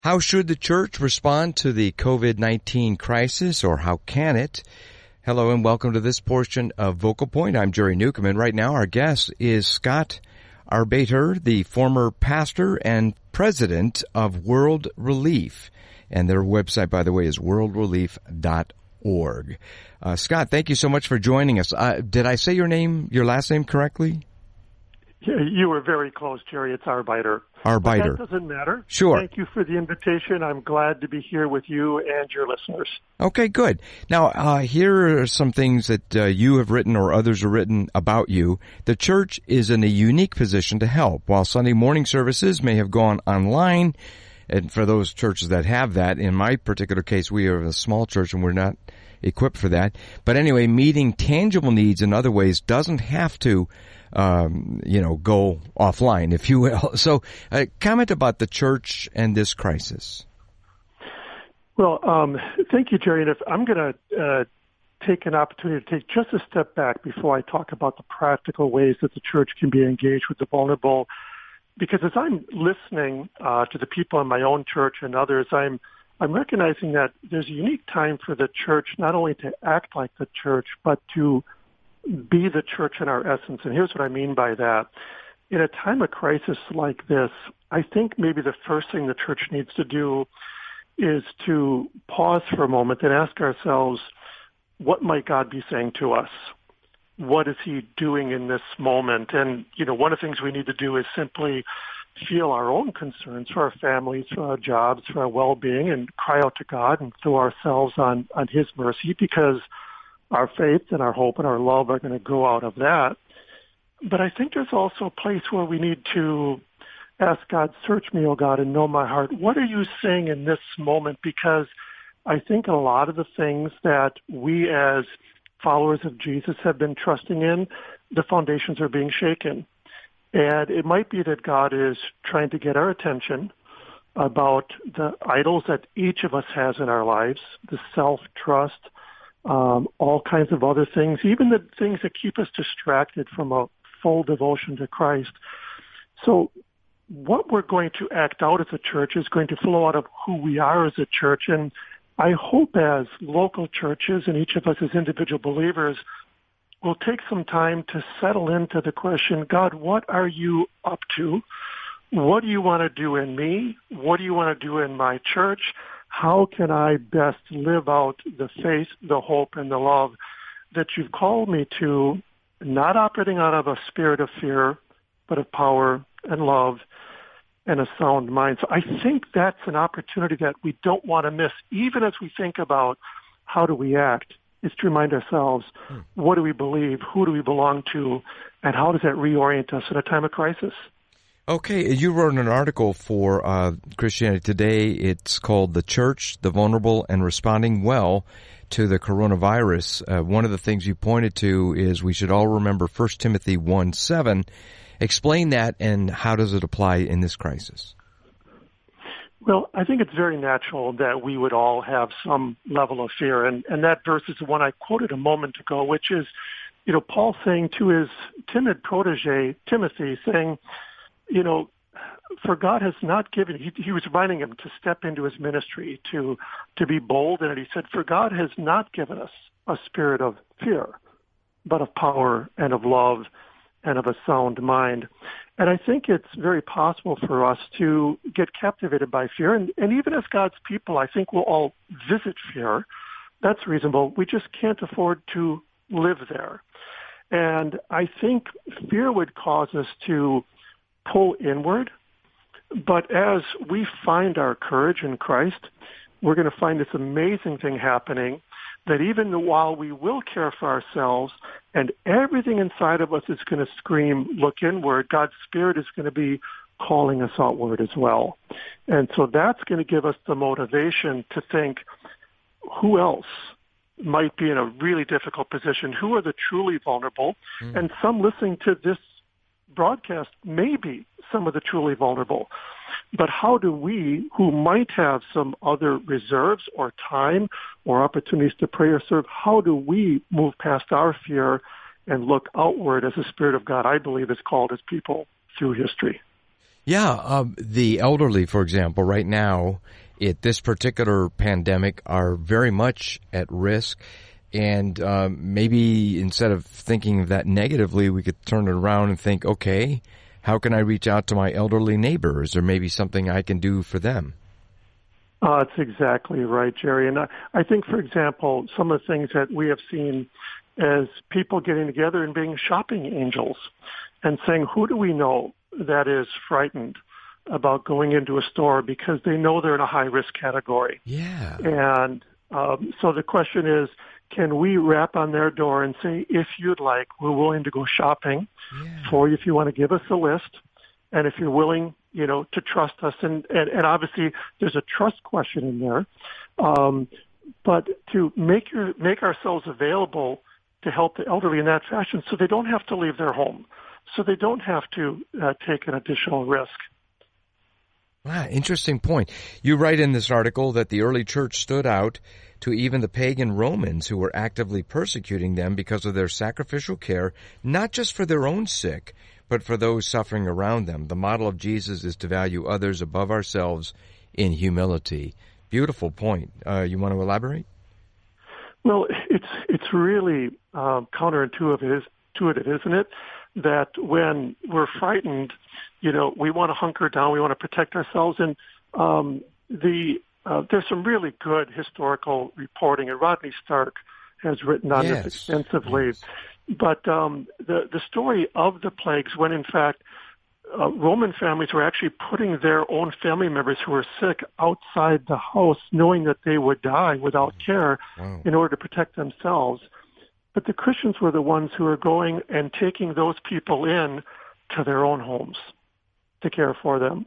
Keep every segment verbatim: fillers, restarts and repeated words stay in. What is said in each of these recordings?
How should the church respond to the COVID nineteen crisis, or how can it? Hello and welcome to this portion of Vocal Point. I'm Jerry Newcomb, and right now our guest is Scott Arbeiter, the former pastor and president of World Relief. And their website, by the way, is world relief dot org. Uh, Scott, thank you so much for joining us. Uh, did I say your name, your last name correctly? Yeah, you were very close, Jerry. It's Arbeiter. Arbeiter. But that doesn't matter. Sure. Thank you for the invitation. I'm glad to be here with you and your listeners. Okay, good. Now, uh, here are some things that uh, you have written or others have written about you. The church is in a unique position to help. While Sunday morning services may have gone online, and for those churches that have that, in my particular case, we are a small church and we're not equipped for that. But anyway, meeting tangible needs in other ways doesn't have to Um, you know, go offline, if you will. So, uh, comment about the church and this crisis. Well, um, thank you, Jerry. And if I'm going to uh, take an opportunity to take just a step back before I talk about the practical ways that the church can be engaged with the vulnerable, because as I'm listening uh, to the people in my own church and others, I'm I'm recognizing that there's a unique time for the church not only to act like the church, but to be the church in our essence. And here's what I mean by that. In a time of crisis like this, I think maybe the first thing the church needs to do is to pause for a moment and ask ourselves, what might God be saying to us? What is he doing in this moment? And, you know, one of the things we need to do is simply feel our own concerns for our families, for our jobs, for our well-being, and cry out to God and throw ourselves on, on his mercy, because our faith and our hope and our love are going to grow out of that. But I think there's also a place where we need to ask God, search me, O God, and know my heart. What are you saying in this moment? Because I think a lot of the things that we as followers of Jesus have been trusting in, the foundations are being shaken. And it might be that God is trying to get our attention about the idols that each of us has in our lives, the self-trust, Um, all kinds of other things, even the things that keep us distracted from a full devotion to Christ. So what we're going to act out as a church is going to flow out of who we are as a church. And I hope as local churches and each of us as individual believers will take some time to settle into the question, God, what are you up to? What do you want to do in me? What do you want to do in my church? How can I best live out the faith, the hope, and the love that you've called me to, not operating out of a spirit of fear, but of power and love and a sound mind? So I think that's an opportunity that we don't want to miss, even as we think about how do we act, is to remind ourselves, hmm. what do we believe, who do we belong to, and how does that reorient us in a time of crisis? Okay, you wrote an article for uh, Christianity Today. It's called "The Church, the Vulnerable, and Responding Well to the Coronavirus." Uh, one of the things you pointed to is we should all remember First Timothy one seven. Explain that, and how does it apply in this crisis? Well, I think it's very natural that we would all have some level of fear, and, and that verse is the one I quoted a moment ago, which is, you know, Paul saying to his timid protege, Timothy, saying, you know, for God has not given, he, he was reminding him to step into his ministry, to to be bold in it. He said, for God has not given us a spirit of fear, but of power and of love and of a sound mind. And I think it's very possible for us to get captivated by fear. And, and even as God's people, I think we'll all visit fear. That's reasonable. We just can't afford to live there. And I think fear would cause us to pull inward, but as we find our courage in Christ, we're going to find this amazing thing happening, that even while we will care for ourselves and everything inside of us is going to scream, look inward, God's Spirit is going to be calling us outward as well. And so that's going to give us the motivation to think, who else might be in a really difficult position? Who are the truly vulnerable? Mm. And some listening to this broadcast may be some of the truly vulnerable. But how do we, who might have some other reserves or time or opportunities to pray or serve, how do we move past our fear and look outward as the Spirit of God, I believe, has called his people through history? Yeah, um, the elderly, for example, right now, at this particular pandemic, are very much at risk. And um, maybe instead of thinking of that negatively, we could turn it around and think, okay, how can I reach out to my elderly neighbors? Or maybe something I can do for them. Uh, that's exactly right, Jerry. And I, I think, for example, some of the things that we have seen as people getting together and being shopping angels and saying, who do we know that is frightened about going into a store because they know they're in a high-risk category? Yeah. And um, so the question is, can we rap on their door and say, if you'd like, we're willing to go shopping yeah. for you if you want to give us a list, and if you're willing, you know, to trust us. And, and, and obviously there's a trust question in there. Um, but to make your, make ourselves available to help the elderly in that fashion so they don't have to leave their home, so they don't have to uh, take an additional risk. Wow, interesting point. You write in this article that the early church stood out to even the pagan Romans who were actively persecuting them because of their sacrificial care, not just for their own sick, but for those suffering around them. The model of Jesus is to value others above ourselves in humility. Beautiful point. Uh, you want to elaborate? Well, it's it's really uh, counterintuitive, intuitive, isn't it? That when we're frightened, you know, we want to hunker down, we want to protect ourselves, and um, the uh, there's some really good historical reporting, and Rodney Stark has written on yes. this extensively. Yes. But um, the the story of the plagues, when in fact uh, Roman families were actually putting their own family members who were sick outside the house, knowing that they would die without care, wow. in order to protect themselves. But the Christians were the ones who were going and taking those people in to their own homes to care for them.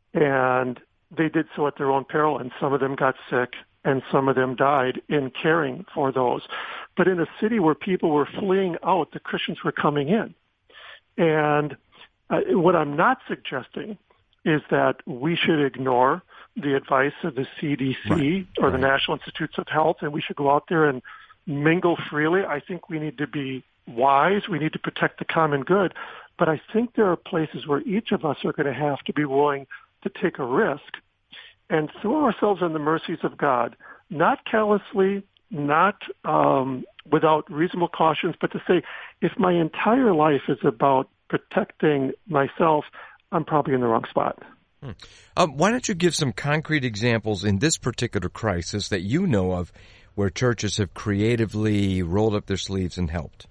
And they did so at their own peril, and some of them got sick, and some of them died in caring for those. But in a city where people were fleeing out, the Christians were coming in. And uh, what I'm not suggesting is that we should ignore the advice of the C D C right. or right. the National Institutes of Health, and we should go out there and mingle freely. I think we need to be wise. We need to protect the common good. But I think there are places where each of us are going to have to be willing to take a risk and throw ourselves on the mercies of God, not callously, not um, without reasonable cautions, but to say, if my entire life is about protecting myself, I'm probably in the wrong spot. Hmm. Um, why don't you give some concrete examples in this particular crisis that you know of where churches have creatively rolled up their sleeves and helped?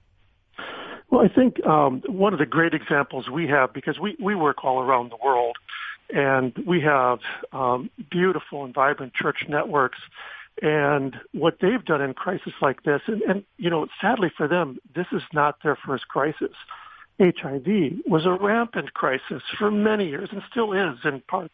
Well, I think um, one of the great examples we have, because we, we work all around the world, and we have um, beautiful and vibrant church networks, and what they've done in crisis like this, and, and, you know, sadly for them, this is not their first crisis. H I V was a rampant crisis for many years and still is in parts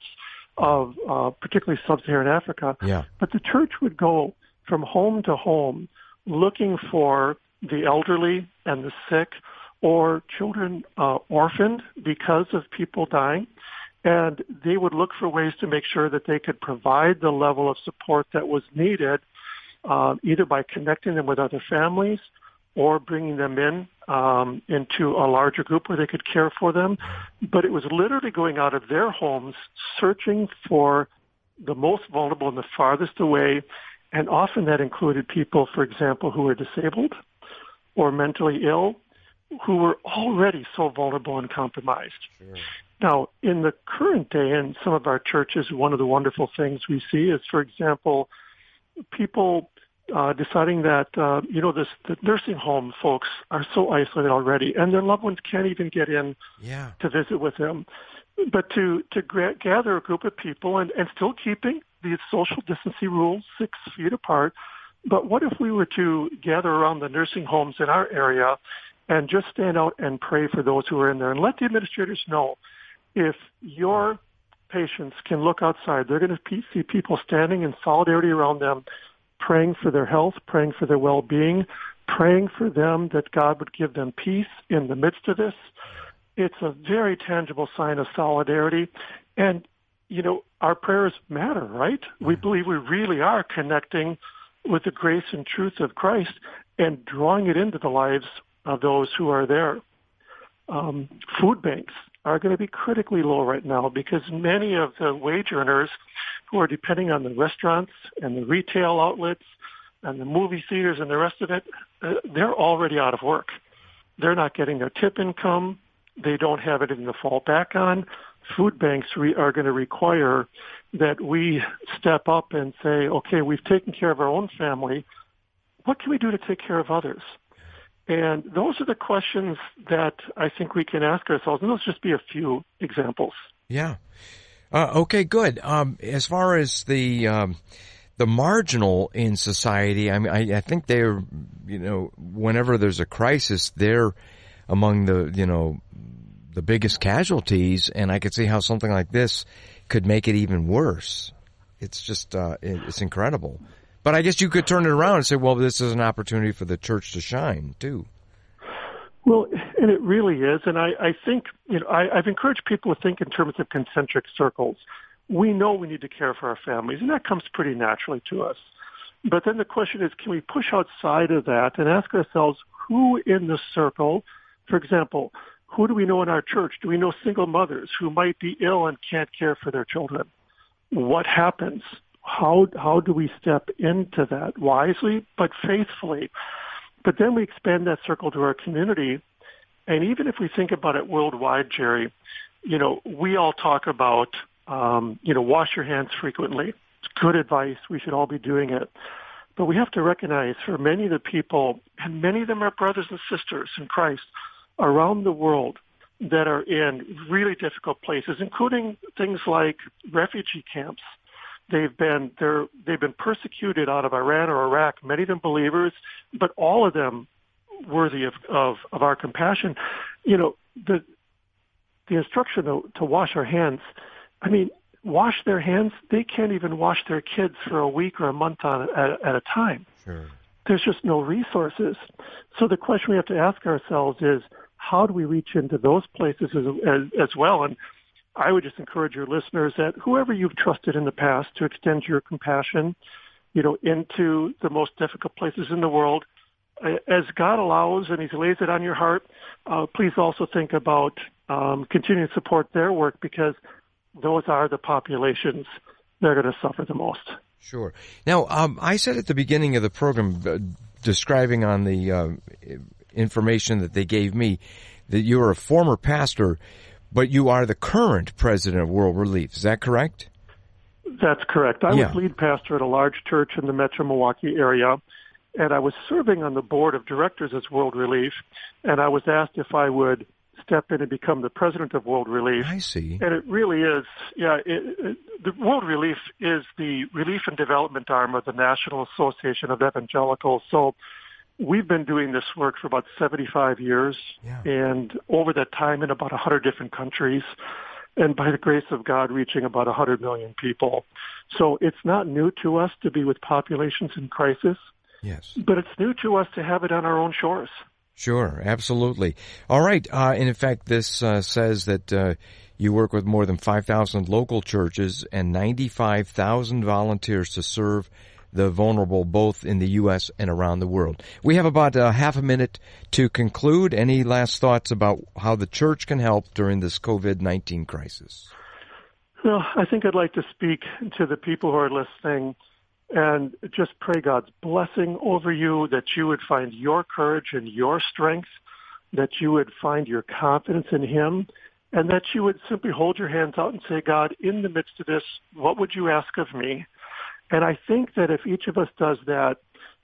of uh, particularly sub-Saharan Africa. Yeah. But the church would go from home to home looking for the elderly and the sick or children uh, orphaned because of people dying. And they would look for ways to make sure that they could provide the level of support that was needed, uh, either by connecting them with other families or bringing them in um, into a larger group where they could care for them. But it was literally going out of their homes, searching for the most vulnerable and the farthest away. And often that included people, for example, who were disabled or mentally ill, who were already so vulnerable and compromised. Sure. Now, in the current day, in some of our churches, one of the wonderful things we see is, for example, people uh, deciding that, uh, you know, this, the nursing home folks are so isolated already, and their loved ones can't even get in yeah. to visit with them. But to, to gra- gather a group of people and, and still keeping these social distancing rules six feet apart, but what if we were to gather around the nursing homes in our area and just stand out and pray for those who are in there and let the administrators know if your patients can look outside, they're going to see people standing in solidarity around them, praying for their health, praying for their well-being, praying for them that God would give them peace in the midst of this. It's a very tangible sign of solidarity. And, you know, our prayers matter, right? We believe we really are connecting with the grace and truth of Christ and drawing it into the lives of those who are there. Um, food banks are going to be critically low right now because many of the wage earners who are depending on the restaurants and the retail outlets and the movie theaters and the rest of it, uh, they're already out of work. They're not getting their tip income. They don't have anything to fall back on. Food banks re- are going to require that we step up and say, okay, we've taken care of our own family. What can we do to take care of others? And those are the questions that I think we can ask ourselves. And those just be a few examples. Yeah. Uh, okay, good. Um, as far as the um, the marginal in society, I mean, I, I think they're, you know, whenever there's a crisis, they're among the, you know, the biggest casualties. And I could see how something like this could make it even worse. It's just, uh, it's incredible. But I guess you could turn it around and say, well, this is an opportunity for the church to shine, too. Well, and it really is. And I, I think, you know, I, I've encouraged people to think in terms of concentric circles. We know we need to care for our families, and that comes pretty naturally to us. But then the question is, can we push outside of that and ask ourselves, who in the circle, for example, who do we know in our church? Do we know single mothers who might be ill and can't care for their children? What happens? How how do we step into that wisely but faithfully? But then we expand that circle to our community. And even if we think about it worldwide, Jerry, you know, we all talk about, um, you know, wash your hands frequently. It's good advice. We should all be doing it. But we have to recognize for many of the people, and many of them are brothers and sisters in Christ, around the world that are in really difficult places, including things like refugee camps. They've been they're they've been persecuted out of Iran or Iraq. Many of them believers, but all of them worthy of of, of our compassion. You know, the the instruction to, to wash our hands. I mean, wash their hands. They can't even wash their kids for a week or a month on at, at a time. Sure. There's just no resources. So the question we have to ask ourselves is, how do we reach into those places as, as, as well? And I would just encourage your listeners that whoever you've trusted in the past to extend your compassion, you know, into the most difficult places in the world, as God allows and He lays it on your heart, uh, please also think about um, continuing to support their work because those are the populations that are going to suffer the most. Sure. Now, um, I said at the beginning of the program, uh, describing on the uh, information that they gave me, that you're a former pastor, but you are the current president of World Relief. Is that correct? That's correct. I yeah. was lead pastor at a large church in the metro Milwaukee area, and I was serving on the board of directors as World Relief, and I was asked if I would step in and become the president of World Relief. I see. And it really is, yeah, it, it, the World Relief is the relief and development arm of the National Association of Evangelicals. So we've been doing this work for about seventy-five years, yeah. and over that time in about one hundred different countries, and by the grace of God, reaching about one hundred million people. So it's not new to us to be with populations in crisis, yes, but it's new to us to have it on our own shores. Sure, absolutely. All right, uh, and in fact, this uh, says that uh, you work with more than five thousand local churches and ninety-five thousand volunteers to serve the vulnerable, both in the U S and around the world. We have about uh, half a minute to conclude. Any last thoughts about how the church can help during this COVID nineteen crisis? Well, I think I'd like to speak to the people who are listening and just pray God's blessing over you, that you would find your courage and your strength, that you would find your confidence in Him, and that you would simply hold your hands out and say, God, in the midst of this, what would you ask of me? And I think that if each of us does that,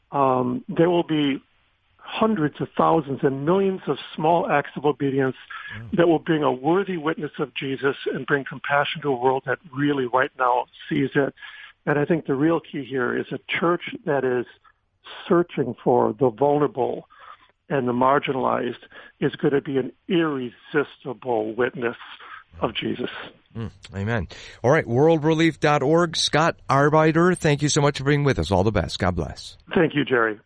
um, there will be hundreds of thousands and millions of small acts of obedience mm. that will bring a worthy witness of Jesus and bring compassion to a world that really right now sees it. And I think the real key here is a church that is searching for the vulnerable and the marginalized is going to be an irresistible witness of Jesus. Mm, amen. All right, world relief dot org. Scott Arbeiter, thank you so much for being with us. All the best. God bless. Thank you, Jerry.